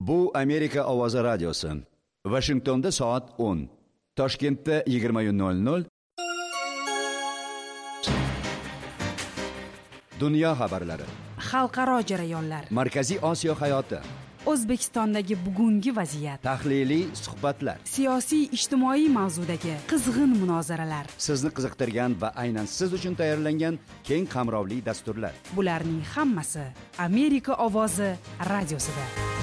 Bu Amerika ovozi radiosi. Washingtonda soat 10. Toshkentda 20:00. Dunyo xabarlari. Xalqaro jarayonlar. Markaziy Osiyo hayoti. O'zbekistondagi bugungi vaziyat. Tahliliy suhbatlar. Siyosiy ijtimoiy mavzudagi qizg'in munozaralar. Sizni qiziqtirgan va aynan siz uchun tayyorlangan keng qamrovli dasturlar. Bularning hammasi Amerika ovozi radiosida.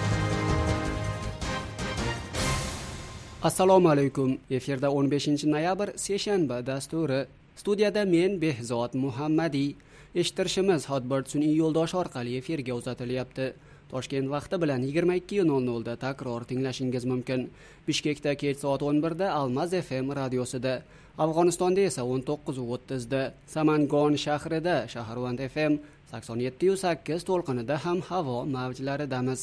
Assalomu alaykum. Efirda 15 noyabr seshanba dasturi. Studiyada men Behzod Muhammadiy. Eshittirishimiz Hotbird sun'iy yo'ldosh orqali efirga uzatilyapti. Toshkent vaqti bilan 22:00 da takror tinglashingiz mumkin. Bishkekda kech soat 11 da Almaz FM radiosida, Afg'onistonda esa 19:30 da, Samangon shahrida Shahrvand FM 87.8 to'lqinida ham havo mavjlaridamiz.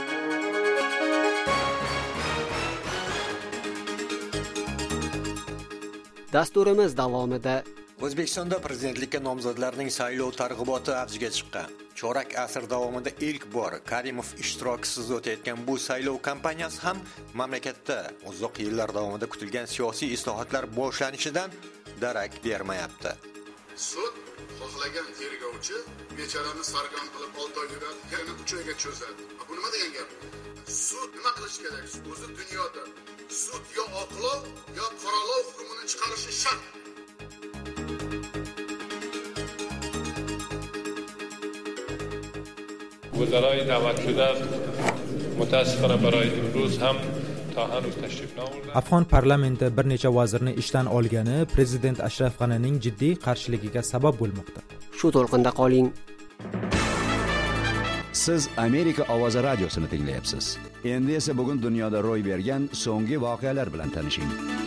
Dasturimiz davomida O'zbekistonda prezidentlikka nomzodlarning saylov targ'iboti avjiga chiqqan. Chorak asr davomida ilk bor Karimov ishtirokisiz o'tayotgan bu saylov kampaniyasi ham mamlakatda uzoq yillar davomida kutilgan siyosiy islohotlar boshlanishidan darak bermayapti. Sud xohlagan tergovchi bechorani sarg'an qilib 6 oy yuradi, yana 3 oyga cho'zadi. Bu nima degan gap? Sud nima qilish kerak? O'zi dunyoda sud yo oqlov yo qoralov hukmini chiqarishi shart. وزرای دعوت شده متاسفانه برای امروز هم تا هنوز تشریف نآوردند. Afg'on parlamenti bir necha vazirni ishdan olgani prezident Ashraf G'anining jiddiy qarshiligiga sabab bo'lmoqda. shu to'lqinda qoling. Siz Amerika ovozi radiosini tinglayapsiz. Endi esa bugun dunyoda ro'y bergan so'nggi voqealar bilan tanishing.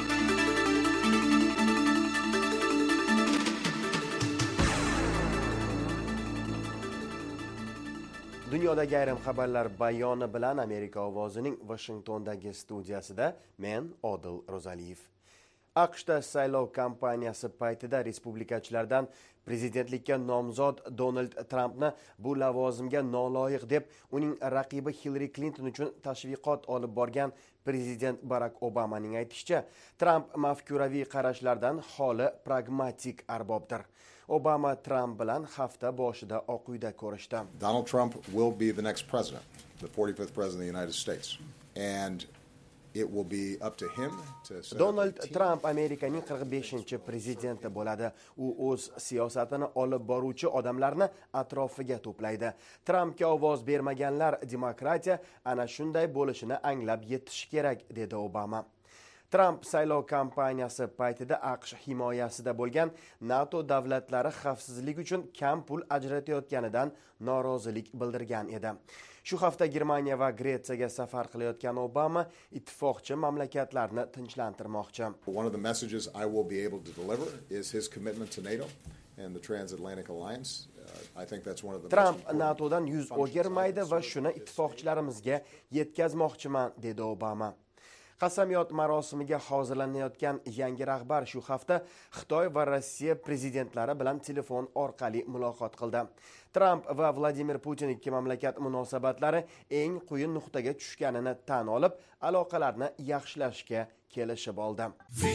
Dunyodagi ayrim xabarlar bayoni bilan Amerika ovozining Washingtondagi studiyasida men Odil Ro'zaliyev. AQShda saylov kampaniyasi paytida respublikachilardan prezidentlikka nomzod Donald Trampni bu lavozimga noloyiq deb uning raqibi Hillary Clinton uchun tashviqot olib borgan prezident Barack Obamaning aytishicha, Trump mafkuraviy qarashlardan xoli pragmatik arbobdir. Obama Trump bilan hafta boshida Oq uyda ko'rishdi. Donald Trump will be the next president, the 45th president of the United States. And it will be up to him to Donald Trump Amerikaning 45-prezidenti bo'ladi. U o'z siyosatini olib boruvchi odamlarni atrofiga to'playdi. Trumpga ovoz bermaganlar demokratiya ana shunday bo'lishini anglab yetishi kerak, dedi Obama. Trump saylov kampaniyasi paytida AQSh himoyasida bo'lgan NATO davlatlari xavfsizlik uchun kam pul ajratayotganidan norozilik bildirgan edi. Shu hafta Germaniya va Gretsiyaga safar qilayotgan Obama ittifoqchi mamlakatlarni tinchlantirmoqchi. One of the messages I will be able to deliver is his commitment to NATO and the Transatlantic Alliance. I think that's one of the Trump NATOdan yuz o'girmaydi va shuni ittifoqchilarimizga yetkazmoqchiman, dedi Obama. Qasamyod marosimiga hozirlanayotgan yangi rahbar shu hafta Xitoy va Rossiya prezidentlari bilan telefon orqali muloqot qildi. Trump va Vladimir Putin ikki mamlakat munosabatlari eng quyi nuqtaga tushganini tan olib, aloqalarni yaxshilashga kelishib oldi.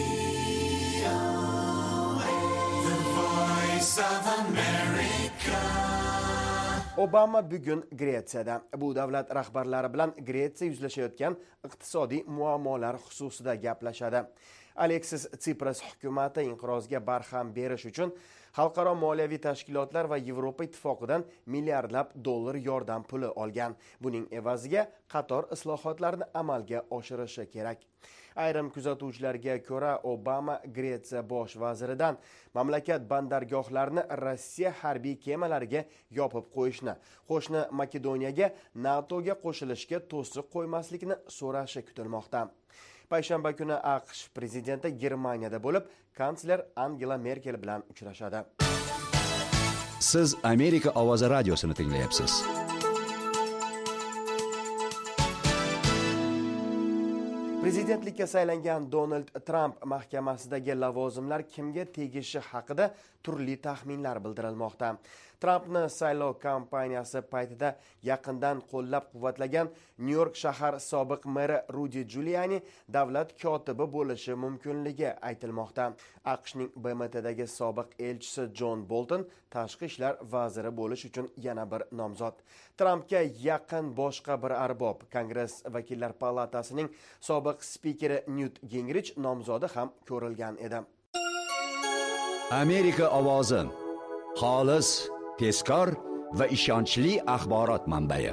Obama bugun Gretsiyada. Bu davlat rahbarlari bilan Gretsiya yuzlashayotgan iqtisodiy muammolar xususida gaplashadi. Aleksis Tsipras hukumati inqirozga barham berish uchun xalqaro moliyaviy tashkilotlar va Yevropa ittifoqidan milliardlab dollar yordam puli olgan. Buning evaziga qator islohotlarni amalga oshirishi kerak. Ayrim kuzatuvchilarga ko'ra, Obama Gretsiya bosh vaziridan mamlakat bandargohlarini Rossiya harbiy kemalariga yopib qo'yishni, qo'shni Makedoniyaga NATOga qo'shilishga to'siq qo'ymaslikni so'rashi kutilmoqda. Payshanba kuni AQSh prezidenti Germaniyada bo'lib, kansler Angela Merkel bilan uchrashadi. Siz Amerika ovozi radiosini tinglayapsiz. Prezidentlikka saylangan Donald Trump mahkamasidagi lavozimlar kimga tegishi haqida turli taxminlar bildirilmoqda. Trampni saylov kampaniyasi paytida yaqindan qo'llab-quvvatlagan Nyu-York shahar sobiq meri Rudy Giuliani davlat kotibi bo'lishi mumkinligi aytilmoqda. AQShning BMTdagi sobiq elchisi Jon Bolton tashqi ishlar vaziri bo'lish uchun yana bir nomzod. Trampga yaqin boshqa bir arbob, Kongress vakillar palatasining sobiq spikeri Newt Gingrich nomzodi ham ko'rilgan edi. Amerika ovozi. Xolis, tezkor va ishonchli axborot manbai.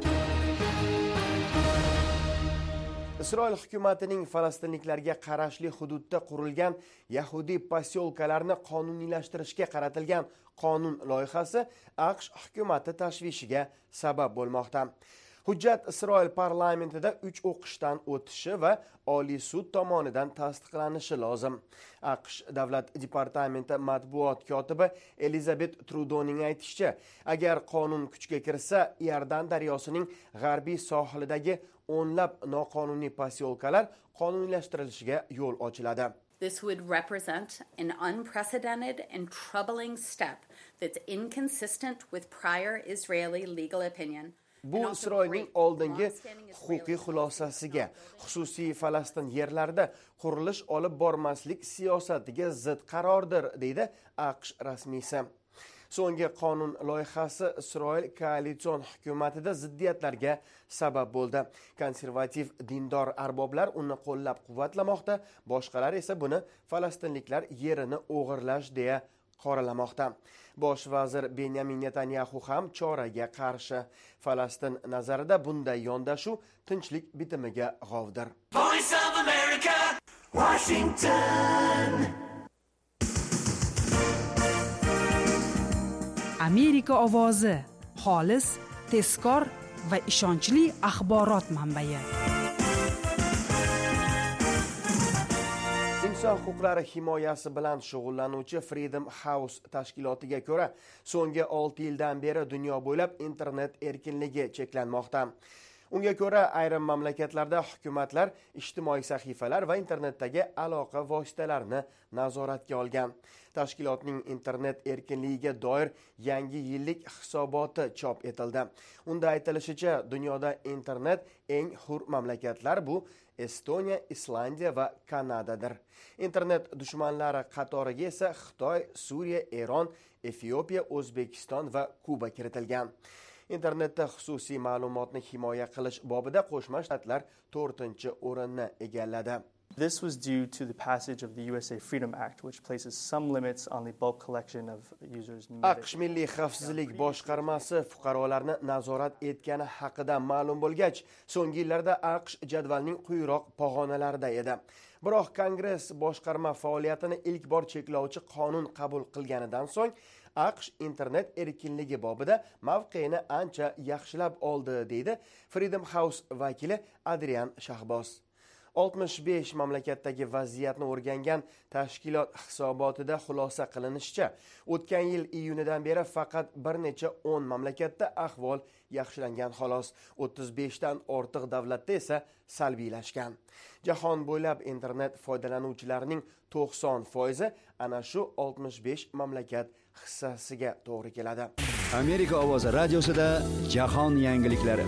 Isroil hukumatining falastinliklarga qarashli hududda qurilgan yahudiy posyolkalarni qonuniylashtirishga qaratilgan qonun loyihasi AQSh hukumati tashvishiga sabab bo'lmoqda. Hujjat Isroil parlamentida 3 o'qishdan o'tishi va Oliy sud tomonidan tasdiqlanishi lozim. AQSh davlat departamenti matbuot kotibi Elizabet Trudoning aytishicha, agar qonun kuchga kirsa, Iordan daryosining g'arbiy sohilidagi o'nlab noqonuniy posyolkalar qonuniylashtirilishiga yo'l ochiladi. This would represent an unprecedented and troubling step that's inconsistent with prior Israeli legal opinion. Bu Isroilning oldingi huquqiy xulosasiga, xususiy Falastin yerlarida qurilish olib bormaslik siyosatiga zid qarordir, deydi AQSh rasmiysi. So'nggi qonun loyihasi Isroil koalitsion hukumatida ziddiyatlarga sabab bo'ldi. Konservativ dindor arboblar uni qo'llab-quvvatlamoqda, boshqalar esa buni falastinliklar yerini o'g'irlash deya qoralamoqda. Bosh vazir Benyamin Netanyahu ham choraga qarshi. Falastin nazarida bunday yondashuv tinchlik bitimiga g'ovdir. Voice of America, Washington. Amerika ovozi, xolis, tezkor va ishonchli axborot manbai. Inson huquqlari himoyasi bilan shug'ullanuvchi Freedom House tashkilotiga ko'ra, so'nggi 6 yildan beri dunyo bo'ylab internet erkinligi cheklanmoqda. Unga ko'ra, ayrim mamlakatlarda hukumatlar ijtimoiy sahifalar va internetdagi aloqa vositalarini nazoratga olgan. Tashkilotning internet erkinligiga doir yangi yillik hisoboti chop etildi. Unda aytilishicha, dunyoda internet eng hur mamlakatlar bu Estoniya, Islandiya va Kanadadir. Internet dushmanlari qatoriga esa Xitoy, Suriya, Eron, Efiopiya, O'zbekiston va Kuba kiritilgan. Internetda xususiy ma'lumotni himoya qilish bobida Qo'shma Shtatlar 4-o'rinni egalladi. This was due to the passage of the USA Freedom Act, which places some limits on the bulk collection of users' AQSh Milliy xavfsizlik boshqarmasi fuqarolarni nazorat etgani haqida ma'lum bo'lgach, so'nggi yillarda AQSh jadvalning quyiroq pog'onalarida edi. Biroq Kongress boshqarma faoliyatini ilk bor cheklovchi qonun qabul qilganidan so'ng AQSh internet erkinligi bobida mavqeini ancha yaxshilab oldi, deydi Freedom House vakili Adrian Shahboz. 65 mamlakatdagi vaziyatni o'rgangan tashkilot hisobotida xulosa qilinishicha, o'tgan yil iyunidan beri faqat bir necha 10 mamlakatda ahvol yaxshilangan xolos, 35 dan ortiq davlatda esa salbiylashgan. Jahon bo'ylab internet foydalanuvchilarining 90% ana shu 65 mamlakat hissasiga to'g'ri keladi. Amerika ovozi radiosida jahon yangiliklari.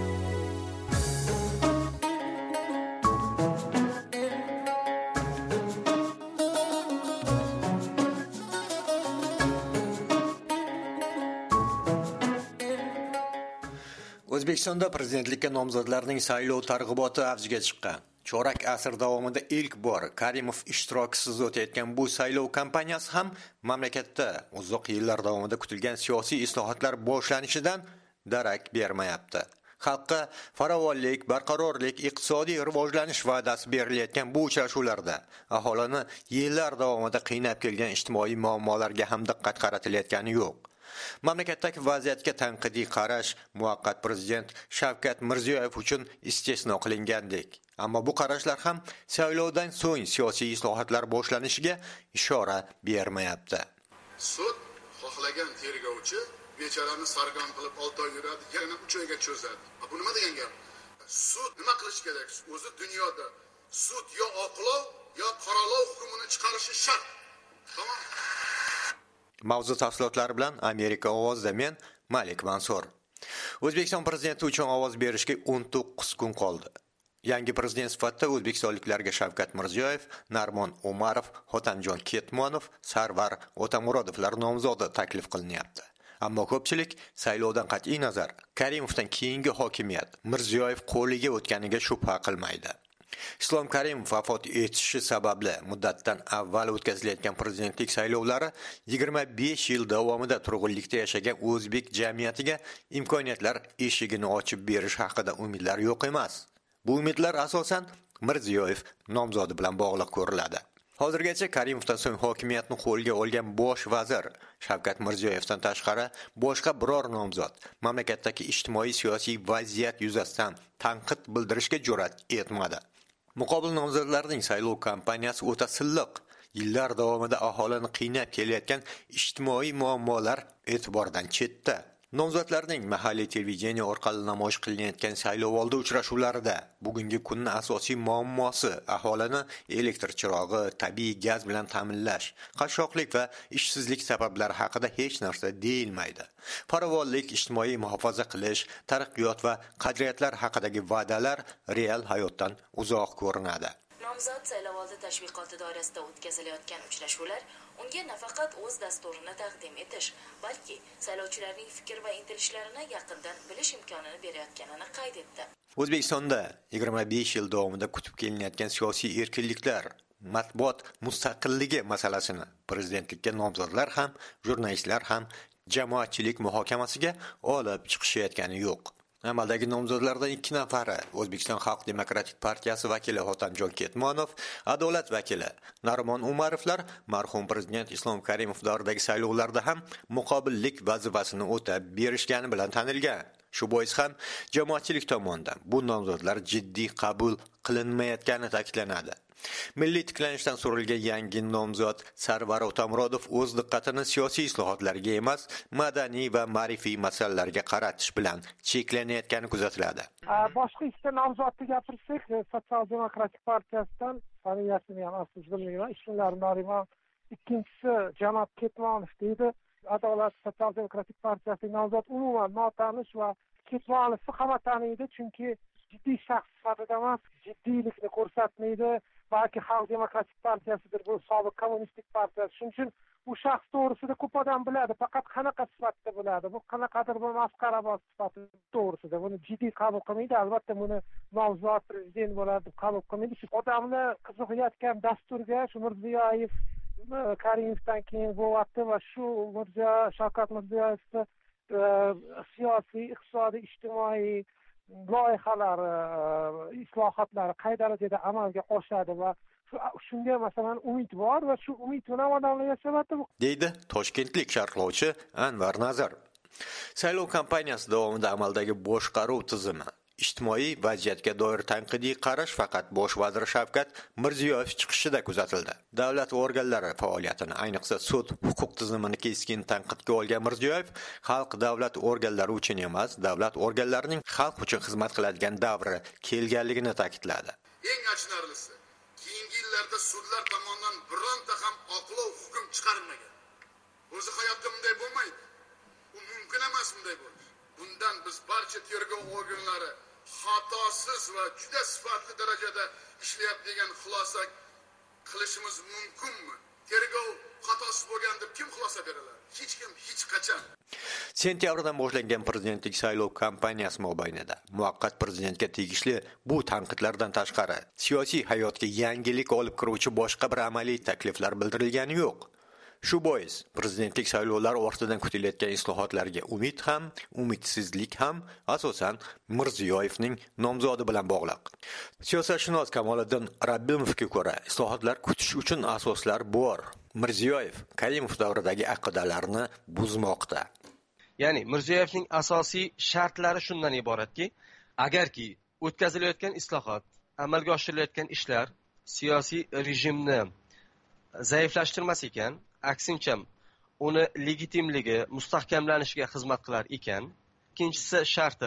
O'zbekistonda prezidentlikka nomzodlarning saylov targ'iboti avjiga chiqqan. Chorak asr davomida ilk bor Karimov ishtirokisiz o'tayotgan bu saylov kampaniyasi ham mamlakatda uzoq yillar davomida kutilgan siyosiy islohotlar boshlanishidan darak bermayapti. Xalqqa farovonlik, barqarorlik, iqtisodiy rivojlanish va'dasi berilayotgan bu uchrashuvlarda aholini yillar davomida qiynab kelgan ijtimoiy muammolarga ham diqqat qaratilayotgani yo'q. Mamlakatdagi vaziyatga tanqidiy qarash muvaqqat prezident Shavkat Mirziyoyev uchun istisno qilingandek. Ammo bu qarashlar ham saylovdan so'ng siyosiy islohotlar boshlanishiga ishora bermayapti. Sud xohlagan tergovchi bechorani sarg'am qilib 6 oy yuradi, yana 3 oyga cho'zadi. Bu nima degan gap? Sud nima qilish kerak? O'zi dunyoda sud yo oqlov yo qoralov hukmini chiqarishi shart. Tamam. Mavzu tafsilotlari bilan Amerika ovozida men Malik Mansur. O'zbekiston prezidenti uchun ovoz berishga 19 kun qoldi. Yangi prezident sifatida o'zbekistonliklarga Shavkat Mirziyoyev, Narmon Umarov, Hotamjon Ketmonov, Sarvar Otamurodovlar nomzodi taklif qilinyapti. Ammo ko'pchilik saylovdan qat'iy nazar Karimovdan keyingi hokimiyat Mirziyoyev qo'liga o'tganiga shubha qilmaydi. Islom Karimov vafot etishi sababli muddatdan avval o'tkazilayotgan prezidentlik saylovlari 25 yil davomida turg'unlikda yashagan o'zbek jamiyatiga imkoniyatlar eshigini ochib berish haqida umidlar yo'q emas. Bu umidlar asosan Mirziyoyev nomzodi bilan bog'liq ko'riladi. Hozirgacha Karimovdan so'ng hokimiyatni qo'lga olgan bosh vazir Shavkat Mirziyoyevdan tashqari boshqa biror nomzod mamlakatdagi ijtimoiy siyosiy vaziyat yuzasidan tanqid bildirishga jur'at etmadi. Muqobil nomzodlarning saylov kampaniyasi o'ta silliq. Yillar davomida aholini qiynab kelayotgan ijtimoiy muammolar e'tibordan chetda. Nomzodlarning mahalliy televideniya orqali namoyish qilinayotgan saylovoldi uchrashuvlarida bugungi kunning asosiy muammosi aholini elektr chirog'i, tabiiy gaz bilan ta'minlash, qashshoqlik va ishsizlik sabablari haqida hech narsa deyilmaydi. Farovonlik, ijtimoiy muhofaza qilish, taraqqiyot va qadriyatlar haqidagi va'dalar real hayotdan uzoq ko'rinadi. Nomzod saylovoldi tashviqoti doirasida o'tkazilayotgan uchrashuvlar unga nafaqat o'z dasturini taqdim etish, balki saylovchilarning fikr va intilishlarini yaqindan bilish imkonini berayotganini qayd etdi. O'zbekistonda 25 yil davomida kutib kelinayotgan siyosiy erkinliklar, matbuot mustaqilligi masalasini prezidentlikka nomzodlar ham, jurnalistlar ham jamoatchilik muhokamasiga olib chiqishayotgani yo'q. Amaldagi nomzodlardan 2 nafari O'zbekiston Xalq Demokratik partiyasi vakili Hotamjon Ketmonov, adolat vakili Narmon Umarovlar marhum prezident Islom Karimov davridagi saylovlarda ham muqobillik vazifasini o'tab berishgani bilan tanilgan. Shu bois ham jamoatchilik tomonidan bu nomzodlar jiddiy qabul qilinmayotgani ta'kidlanadi. Milliy tiklanishdan so'rilgan yangi nomzod Sarvar Otamurodov o'z diqqatini siyosiy islohotlarga emas, madaniy va ma'rifiy masalalarga qaratish bilan cheklanayotgani kuzatiladi. Boshqa ikkita nomzodni gapirsak, Sotsial demokratik partiyasidan familiyasini ham asli bilmayman, ismlari Narimon, ikkinchisi Janob Ketmonov deydi. Adolat Sotsial demokratik partiyasining nomzod umuman notanish va Ketmonovni ham taniydi, chunki jiddiy shaxs sifatida emas, jiddiylikni ko'rsatmaydi. Balki Xalq Demokratik partiyasidir, bu sobiq kommunistik partiya. Shuning uchun bu shaxs to'g'risida ko'p odam biladi, faqat qanaqa sifatda biladi. Bu qanaqadir bir masxaraboz sifati to'g'risida. Buni jiddiy qabul qilmaydi. Albatta buni nomzod prezident bo'ladi deb qabul qilmaydi. Shu odamni qiziqayotgan dasturga shu Mirziyoyev Karimovdan keyin bo'lyapti va shu Shavkat Mirziyoyevni siyosiy, iqtisodiy, ijtimoiy loyihalar, islohotlar qay darajada amalga oshadi va shunga masalan umid bor va shu umid bilan odamlar yashayapti deydi toshkentlik sharhlovchi Anvar Nazar. Saylov kampaniyasi davomida amaldagi boshqaruv tizimi, ijtimoiy vaziyatga doir tanqidiy qarash faqat bosh vazir Shavkat Mirziyoyev chiqishida kuzatildi. Davlat organlari faoliyatini, ayniqsa sud huquq tizimini keskin tanqidga olgan Mirziyoyev xalq davlat organlari uchun emas, davlat organlarining xalq uchun xizmat qiladigan davri kelganligini ta'kidladi. Eng achinarlisi, keyingi yillarda sudlar tomonidan bironta ham oqlov hukm chiqarilmagan. O'zi hayotda bunday bo'lmaydi. Bu mumkin emas bunday bo'lish. Bundan biz barcha tergov organlari xatosiz va juda sifatli darajada ishlayapti degan xulosa qilishimiz mumkinmi? Tergov xatosiz bo'lgan deb kim xulosa beradi? Hech kim, hech qachon. Sentyabrdan boshlangan prezidentlik saylov kampaniyasi mobaynida muvaqqat prezidentga tegishli bu tanqidlardan tashqari siyosiy hayotga yangilik olib kiruvchi boshqa bir amaliy takliflar bildirilgani yo'q. Shu bois prezidentlik saylovlari ortidan kutilayotgan islohotlarga umid ham, umidsizlik ham asosan Mirziyoyevning nomzodi bilan bog'liq. Siyosatshunos Kamoliddin Rabbimovga ko'ra, islohotlar kutish uchun asoslar bor. Mirziyoyev Karimov davridagi aqidalarni buzmoqda. Ya'ni Mirziyoyevning asosiy shartlari shundan iboratki, agarki o'tkazilayotgan islohot, amalga oshirilayotgan ishlar siyosiy rejimni zaiflashtirmas ekan, aksincha uni legitimligi mustahkamlanishiga xizmat qilar ekan. Ikkinchisi sharti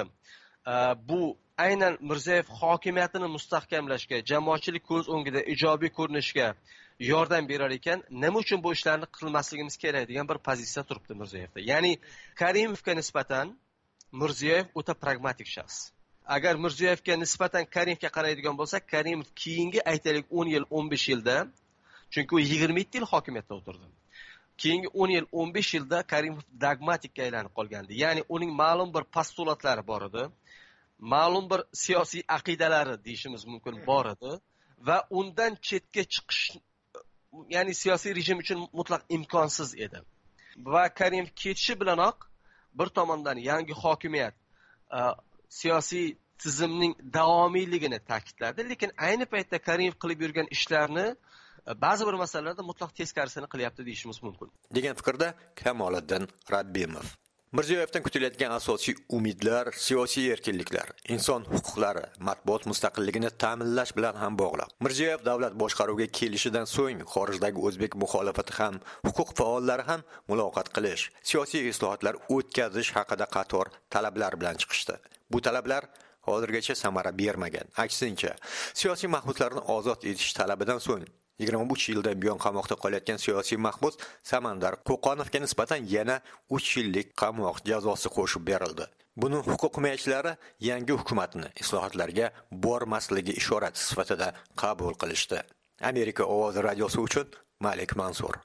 bu aynan Mirziyoyev hokimiyatini mustahkamlashga, jamoatchilik ko'z o'ngida ijobiy ko'rinishga yordam berar ekan, nima uchun bu ishlarni qilmasligimiz kerak degan bir pozitsiya turibdi Mirziyoyevda. Ya'ni Karimovga nisbatan Mirziyoyev o'ta pragmatik shaxs. Agar Mirziyoyevga nisbatan Karimovga qaraydigan bo'lsak, Karimov keyingi aytaylik 10 yil, 15 yilda, chunki u 27 yil hokimiyatda o'tirdi. Keyingi 10 yil, 15 yilda Karimov dogmatikka aylanib qolgandi. Ya'ni uning ma'lum bir postulatlari bor edi, ma'lum bir siyosiy aqidalari deyishimiz mumkin bor edi va undan chetga chiqish, ya'ni siyosiy rejim uchun mutlaq imkonsiz edi. Va Karimov ketishi bilanoq bir tomondan yangi hokimiyat siyosiy tizimning davomiyligini ta'kidladi, lekin ayni paytda Karimov qilib yurgan ishlarni ba'zi bir masalalarda mutlaq teskarisini qilyapti deyishimiz mumkin. Degan fikrda Kamoliddin Rabbimov. Mirziyoyevdan kutilayotgan asosiy umidlar siyosiy erkinliklar, inson huquqlari, matbuot mustaqilligini ta'minlash bilan ham bog'liq. Mirziyoyev davlat boshqaruviga kelishidan so'ng xorijdagi o'zbek muxolifati ham, huquq faollari ham muloqot qilish, siyosiy islohotlar o'tkazish haqida qator talablar bilan chiqishdi. Bu talablar hozirgacha samara bermagan. Aksincha, siyosiy mahbuslarni ozod etish talabidan so'ng 23 yildan buyon qamoqda qolayotgan siyosiy mahbus Samandar Qo'qonovga nisbatan yana 3 yillik qamoq jazosi qo'shib berildi. Buni huquq himoyachilari yangi hukumatni islohotlarga bormasligi ishorati sifatida qabul qilishdi. Amerika ovozi radiosi uchun Malik Mansur.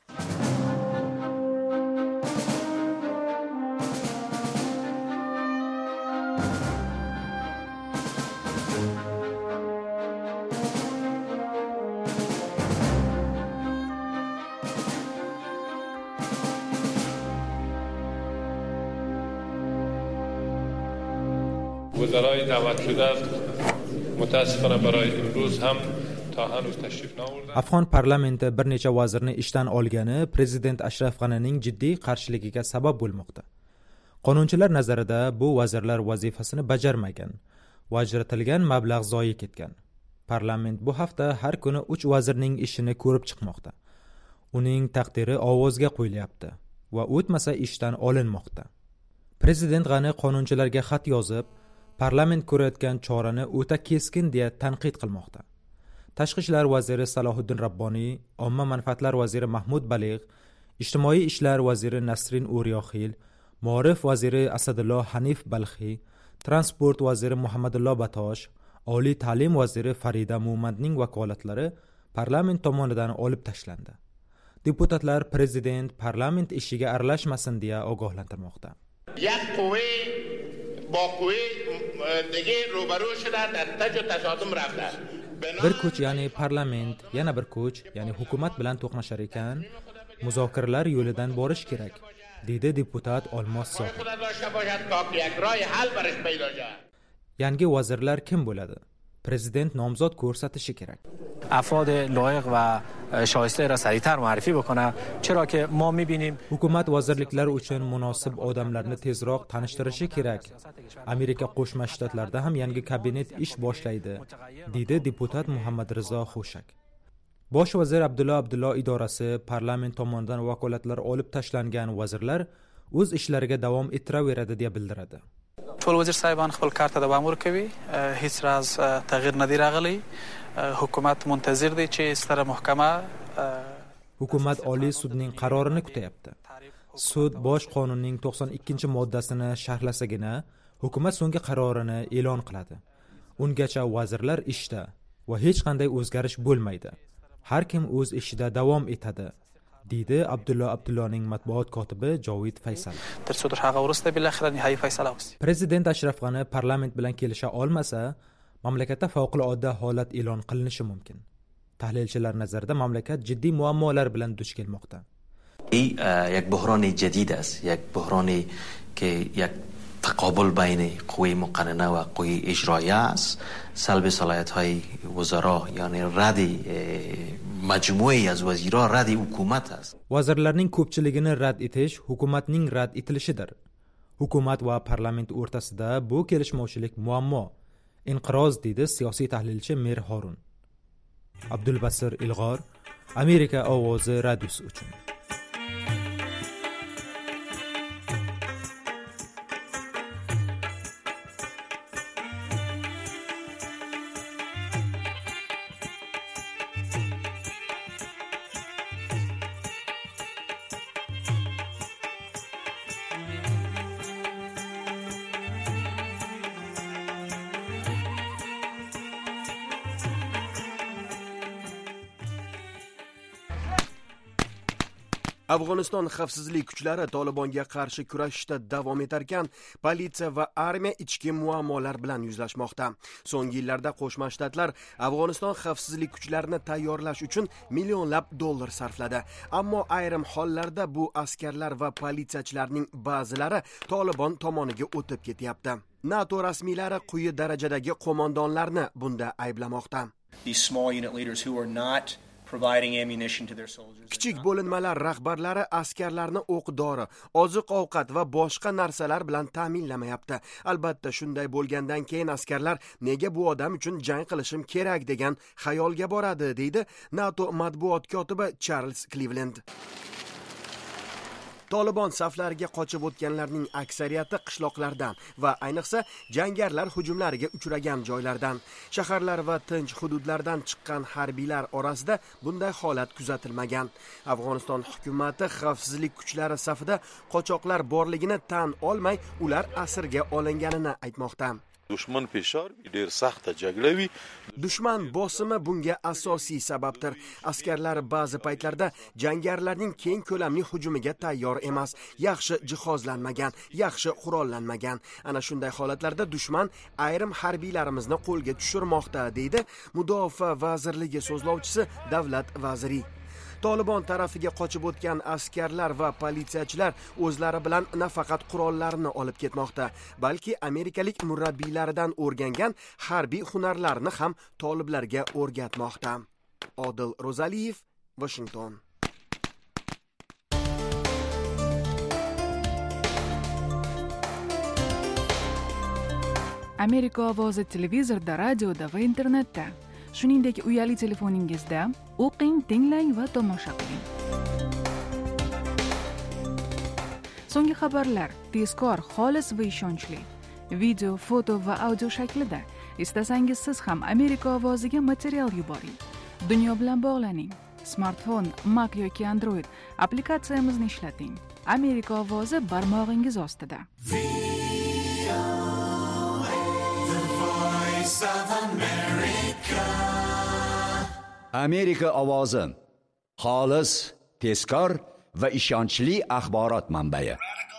وزرای دعوت شده متاسفانه برای امروز هم تا هنوز تشریف نیاوردند. Afg'on parlamenti bir necha vazirni ishdan olgani prezident Ashraf G'anining jiddiy qarshiligiga sabab bo'lmoqda. Qonunchilar nazarida bu vazirlar vazifasini bajarmagan va ajratilgan mablag' zoyi ketgan. Parlament bu hafta har kuni 3 vazirning ishini ko'rib chiqmoqda. Uning taqdiri ovozga qo'yilyapti va o'tmasa ishdan olinmoqda. Prezident G'ani qonunchilarga xat yozib, parlament ko'rayotgan chorani o'ta keskin deya tanqid qilmoqda. Tashqi ishlar vaziri Salohiddin Rabboniy, omma manfaatlar vaziri Mahmud Baligh, ijtimoiy ishlar vaziri Nasrin O'ryoxil, Ma'rif vaziri Asadullo Hanif Balxiy, transport vaziri Muhammadullo Batosh, oliy ta'lim vaziri Farida Mo'mandning vakolatlari parlament tomonidan olib tashlandi. Deputatlar prezident parlament ishiga aralashmasin deya ogohlantirmoqda. با قوه دیگه روبرو شده در تج و تصادم رفته. Bir kuch, ya'ni parlament, yana bir kuch, ya'ni hukumat bilan to'qnashar ekan, muzokaralar yo'lidan borish kerak, dedi deputat Olmos Soqi. Yangi vazirlar kim bo'ladi? Prezident nomzod ko'rsatishi kerak. افراد لایق و شایسته را سریعتر معرفی بکنه، چرا که ما می‌بینیم hukumat vazirliklari uchun munosib odamlarni tezroq tanishtirishi kerak. Amerika Qo'shma Shtatlarida ham yangi kabinet ish boshlaydi, dedi deputat Muhammad Rizo Xo'shak. Bosh vazir Abdullo Abdullo idorasi parlament tomonidan vakolatlari olib tashlangan vazirlar o'z ishlariga davom ettiraveradi deb bildiradi. ټول وزیر صاحبان خپل کار ته دوام ورکوي، هیڅ راز تغییر نه دی راغلی. حکومت منتظر دی چې ستره محکمه Hukumat Oliy sudning qarorini kutyapti. Sud bosh qonunning 92-moddasini sharhlasagina hukumat so'nggi qarorini e'lon qiladi. Ungacha vazirlar ishda va hech qanday o'zgarish bo'lmaydi. Har kim o'z ishida davom etadi, deydi Abdullo Abdulloning matbuot kotibi Jovid Faysal. Prezident Ashraf G'ani parlament bilan kelisha olmasa, mamlakatda favqulodda holat e'lon qilinishi mumkin. Tahlilchilar nazarida mamlakat jiddiy muammolar bilan duch kelmoqda. یک بحران جدید است، یک بحرانی که یک تقابل بین قوه مقننه و قوه اجراییه است. سلب صلاحیت‌های وزرا یعنی رد majmuiy az vazira rad hukumat است. Vazirlarning ko'pchiligini rad etish hukumatning rad etilishidir. Hukumat va parlament o'rtasida bu kelishmovchilik muammo, inqiroz, deydi siyosiy tahlilchi Mer Horun. Abdulbasir Ilg'or, Amerika ovozi radiosi uchun. Afg'oniston xavfsizlik kuchlari Tolibonga qarshi kurashishda davom etar ekan, politsiya va armiya ichki muammolar bilan yuzlashmoqda. So'nggi yillarda Qo'shma Shtatlar Afg'oniston xavfsizlik kuchlarini tayyorlash uchun millionlab dollar sarfladi. Ammo ayrim hollarda bu askarlar va politsiyachilarning ba'zilari Tolibon tomoniga o'tib ketyapti. NATO rasmiylari quyi darajadagi qo'mondonlarni bunda ayblamoqda. These small unit leaders who are not providing ammunition to their soldiers. Kichik bo'linmalar rahbarlari askarlarni o'q-dori, oziq-ovqat va boshqa narsalar bilan ta'minlamayapti. Albatta, shunday bo'lgandan keyin askarlar nega bu odam uchun jang qilishim kerak degan xayolga boradi, deydi NATO matbuot kotibi Charles Cleveland. Tolibon saflariga qochib o'tganlarning aksariyati qishloqlardan va ayniqsa jangarilar hujumlariga uchragan joylardan. Shaharlar va tinch hududlardan chiqqan harbiylar orasida bunday holat kuzatilmagan. Afg'oniston hukumati xavfsizlik kuchlari safida qochoqlar borligini tan olmay, ular asirga olinganini aytmoqda. Dushman bosimi bunga asosiy sababdir. Askarlar ba'zi paytlarda jangarilarning keng ko'lamli hujumiga tayyor emas, yaxshi jihozlanmagan, yaxshi qurollanmagan. Ana shunday holatlarda dushman ayrim harbiylarimizni qo'lga tushirmoqda, deydi Mudofaa vazirligi so'zlovchisi Davlat vaziri. Tolibon tarafiga qochib o'tgan askarlar va politsiyachilar o'zlari bilan nafaqat qurollarni olib ketmoqda, balki amerikalik murabbiylaridan o'rgangan harbiy hunarlarni ham toliblarga o'rgatmoqda. Odil Ro'zaliyev, Washington. Amerika ovozi televizorda, radioda va internetda. Shuningdek, uyali telefoningizda o'qing, tinglang va tomosha qiling. So'nggi xabarlar tezkor, xolis va ishonchli. Video, foto va audio shaklida. Istasangiz siz ham Amerika ovoziga material yuboring. Dunyo bilan bog'laning. Smartfon, Mac yoki Android applikatsiyamizni ishlating. Amerika ovozi barmog'ingiz ostida. Amerika ovozi xolis, tezkor va ishonchli axborot manbai.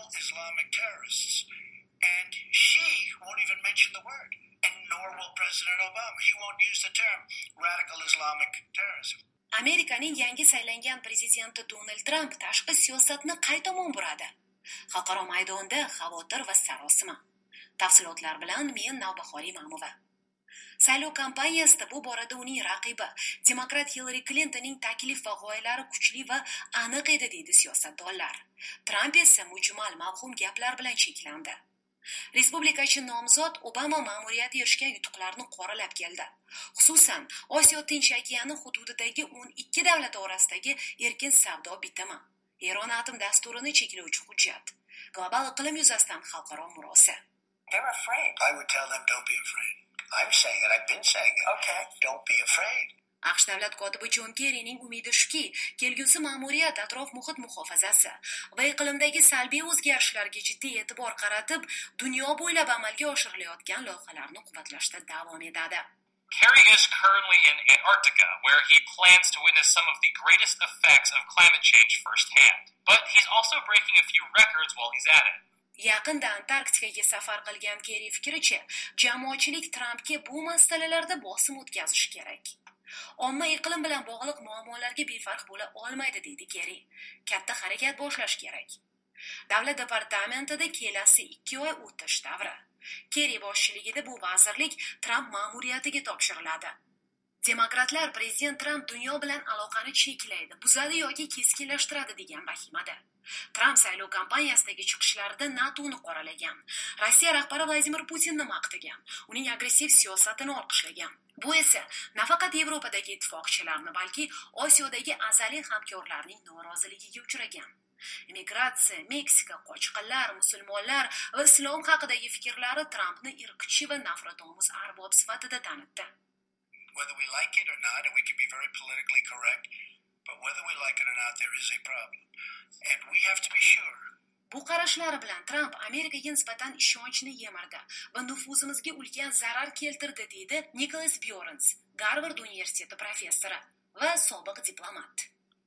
Amerikaning yangi saylangan prezidenti Donald Trump tashqi siyosatni qay tomon buradi? Xalqaro maydonda xavotir va sarosima. Tafsilotlar bilan men Navbahoriy Ma'mova. Saylov kampaniyasida bu borada uning raqibi demokrat Hillary Clintonning taklif va g'oyalari kuchli va aniq edi, deydi siyosatdonlar. Trump esa mujmal mavhum gaplar bilan cheklandi. Respublikachi nomzod Obama ma'muriyati erishgan yutuqlarni qoralab keldi. Xususan, Osiyo Tinch okeani hududidagi 12 davlat orasidagi erkin savdo bitimi, Eron atom dasturini cheklovchi hujjat, global iqlim yuzasidan xalqaro murosa. They're afraid. I would tell them don't be afraid. I'm saying it. I've been saying it. Okay. Don't be afraid. AQSh davlat kotibi Jon Kerrining umidi shuki, kelgusi ma'muriyat atrof muhit muhofazasi va iqlimdagi salbiy o'zgarishlarga jiddiy e'tibor qaratib, dunyo bo'ylab amalga oshirilayotgan loyihalarni quvvatlashda davom etadi. Kerry is currently in Antarctica, where he plans to witness some of the greatest effects of climate change firsthand. But he's also breaking a few records while he's at it. Yaqinda Antarktikaga safar qilgan Kerri fikricha, jamoatchilik Trampga bu masalalarda bosim o'tkazishi kerak. Omma iqlim bilan bog'liq muammolarga befarq bo'la olmaydi, deydi Kerri. Katta harakat boshlash kerak. Davlat departamentida kelasi 2 oy o'tish davri. Kerri boshchiligida bu vazirlik Tramp ma'muriyatiga topshiriladi. Demokratlar prezident Tramp dunyo bilan aloqani cheklaydi, buzadi yoki keskinlashtiradi degan vahimada. Tramp saylov kampanиясidagi chiqishlarida NATOni qoralagan. Rossiya rahbari Vladimir Putinni maqtagan, uning agressiv siyosatini olqishlagan. Bu esa nafaqat Yevropadagi ittifoqchilarni, balki Osiyodagi azaliy hamkorlarning noroziligiga uchragan. Immigratsiya, Meksika, qochqinlar, musulmonlar va islom haqidagi fikrlari Trampni irqchi va nafratomuz arbob sifatida tanitdi. Whether we like it or not, and we can be very politically correct, but whether we like it or not, there is a problem. And we have to be sure. Bu qarashlari bilan Tramp Amerikaga nisbatan ishonchni yemirdi va nufuzimizga ulkan zarar keltirdi, deydi Nicholas Byorns, Garvard universiteti professori va sobiq diplomat.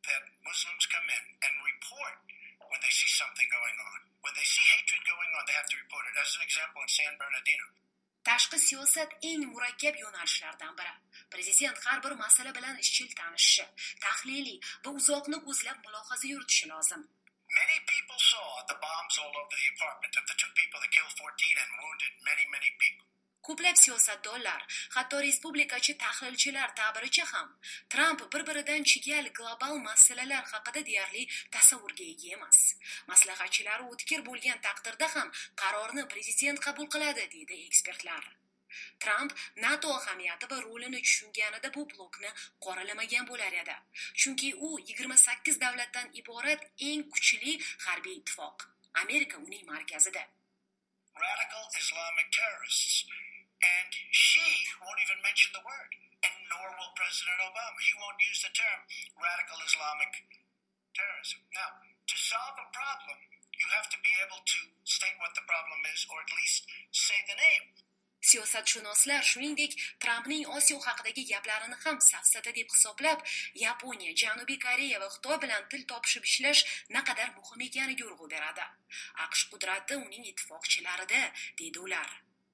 that Muslims come in and report when they see something going on. When they see hatred going on, they have to report it. As an example, in San Bernardino. Tashqi siyosat eng murakkab yo'nalishlardan biri. Prezident har bir masala bilan izchil tanishishi, tahliliy va uzoqni ko'zlab mulohaza yuritishi lozim. Many people saw the bombs all over the apartment of the two people that killed 14 and wounded many people. Ko'plab siyosatdonlar, hatto respublikachi tahlilchilar ta'biricha ham Tramp bir-biridan chigal global masalalar haqida deyarli tasavvurga ega emas. Maslahatchilari o'tkir bo'lgan taqdirda ham qarorni prezident qabul qiladi, deydi ekspertlar. Tramp NATO ahamiyati va rolini tushunganida bu blokni qoralamagan bo'lar edi. Chunki u 28 davlatdan iborat eng kuchli harbiy ittifoq. Amerika uning markazida. Radical Islamic terrorists. And she won't even mention the word. And nor will President Obama. He won't use the term radical Islamic terrorism. Now, to solve a problem, you have to be able to state what the problem is, or at least say the name. Siyosatshunoslar shuningdek Trampning Osiyo haqidagi gaplarini ham safsata deb hisoblab, Yaponiya, Janubiy Koreya va Xitoy bilan til topishib ishlash naqadar muhim ekaniga urg'u beradi. AQSh qudrati uning ittifoqchilarida, deydi ular.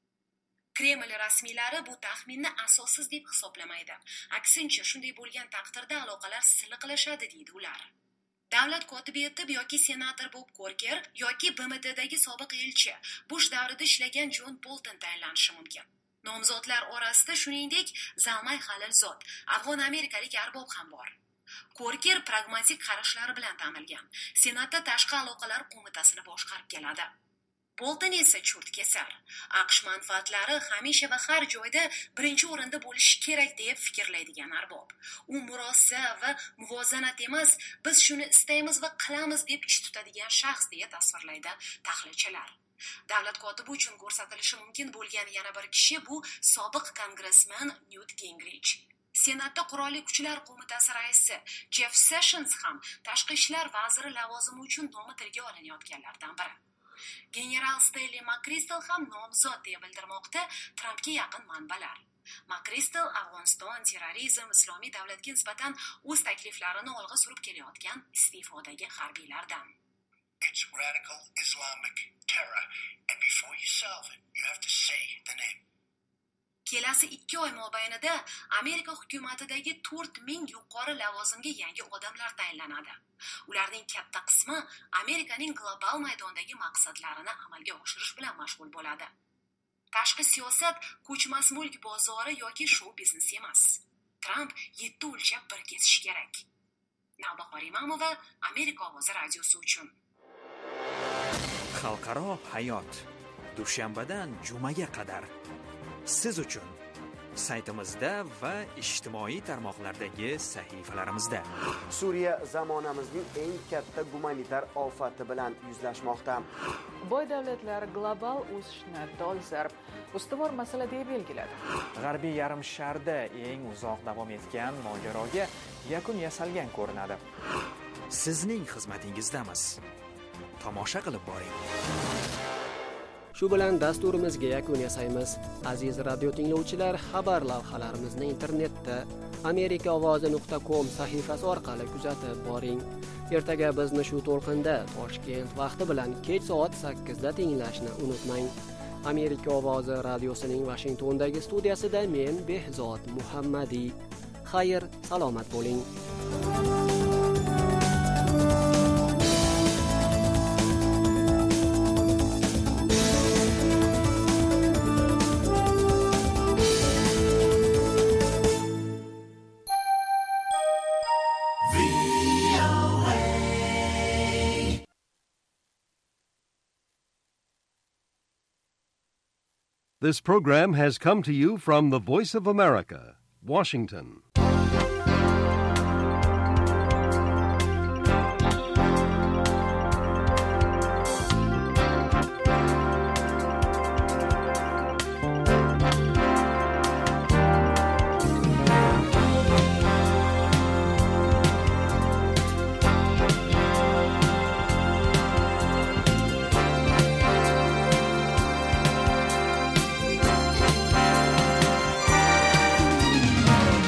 Kreml rasmiylari bu taxminni asossiz deb hisoblamaydi. Aksincha, shunday bo'lgan taqdirda aloqalar silliqlashadi, deydi ular. Davlat kotibi etib yoki senator Bob Corker yoki BMTdagi sobiq elchi Bush davrida ishlagan John Bolton tayinlanishi mumkin. Nomzodlar orasida shuningdek Zalmay Xalilzod, afg'on-amerikalik arbob ham bor. Corker pragmatik qarashlari bilan tanilgan. Senatda tashqi aloqalar qo'mitasini boshqarib keladi. Bolton esa churtkesar. AQSh manfaatlari hamisha va har joyda birinchi o'rinda bo'lishi kerak deb fikrlaydigan arbob. U murosa va muvozanat emas, biz shuni istaymiz va qilamiz deb ish tutadigan shaxs deya tasvirlaydi tahlilchilar. Davlat kotibi uchun ko'rsatilishi mumkin bo'lgan yana bir kishi bu sobiq kongressmen Newt Gingrich. Senatda Qurolli Kuchlar qo'mitasi raisi Jeff Sessions ham tashqi ishlar vaziri lavozimi uchun nomi tilga olinayotganlardan biri. General Stanley McChrystal ham nomzod deb bildirmoqda Trampga yaqin manbalar. McChrystal Afg'oniston, terrorizm, islomiy davlatga nisbatan o'z takliflarini olg'a surib kelayotgan iste'fodagi harbiylardan. It's radical Islamic terror, and before you solve it, you have to say the name. Kelasi 2 oy mobaynida Amerika hukumatidagi 4000 yuqori lavozimga yangi odamlar tayinlanadi. Ularning katta qismi Amerikaning global maydondagi maqsadlarini amalga oshirish bilan mashg'ul bo'ladi. Tashqi siyosat ko'chmas mulk bozori yoki shou biznes emas. Tramp 7 o'lchab bir kesishi kerak. Navbahor Imamova, Amerika ovozi radiosi uchun. Xalqaro hayot. Dushanbadan jumaga qadar siz uchun saytimizda va ijtimoiy tarmoqlardagi sahifalarimizda. Suriya zamonamizning eng katta gumanitar ofati bilan yuzlashmoqda. Boy davlatlar global o'sishni dolzarb ustuvor masala deb belgiladi. G'arbiy yarim sharda eng uzoq davom etgan mojaroga yakun yasalgan ko'rinadi. Sizning xizmatingizdamiz. Tomosha qilib boring. Shu bilan dasturimizga yakun yasaymiz. Aziz radio tinglovchilar, xabar lavhalarimizni internetda amerikaovozi.com sahifasi orqali kuzatib boring. Ertaga bizni shu to'lqinda Toshkent vaqti bilan kech soat 8 da tinglashni unutmang. Amerika ovozi radiosining Washingtondagi studiyasida men Behzod Muhammadiy. Xayr, salomat bo'ling. This program has come to you from the Voice of America, Washington.